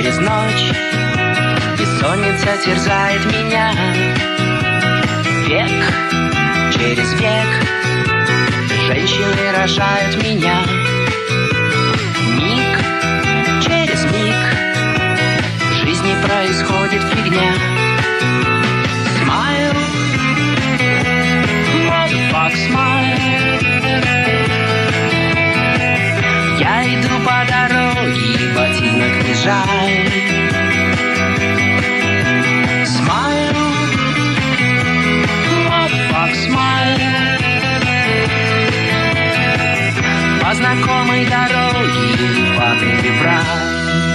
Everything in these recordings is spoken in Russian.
через ночь, бессонница терзает меня. Век через век женщины рожают меня. Миг через миг в жизни происходит фигня. Smile, motherfuck, smile. Я иду по дороге, ботинок не жаль. Smile, motherfuck, smile. По знакомой дороге падали в рай.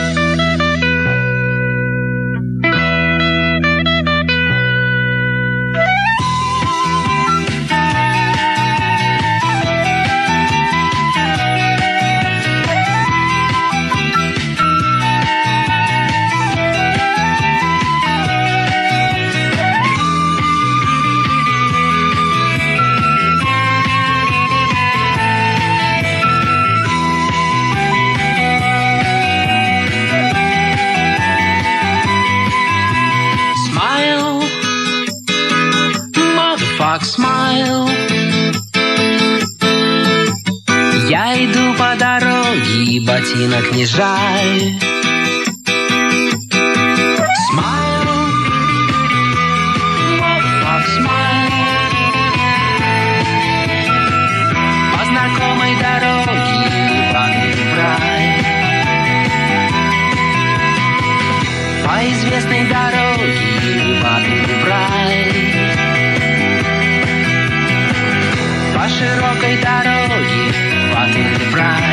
Smile. Я иду по дороге, ботинок не жаль. Smile, motherfuck, smile. По знакомой дороге падаю в рай. По известной дороге падаю в рай. По широкой дороге падали в рай.